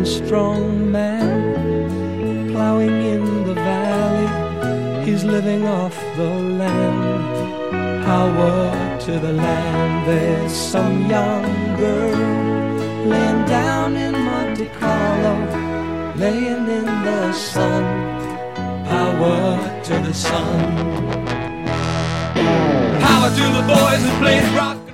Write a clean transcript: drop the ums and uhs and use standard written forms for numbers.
strong man, plowing in the valley. He's living off the land. Power to the land. There's some young girl laying down in Monte Carlo, laying in the sun. Power to the sun. Power to the boys who played rock.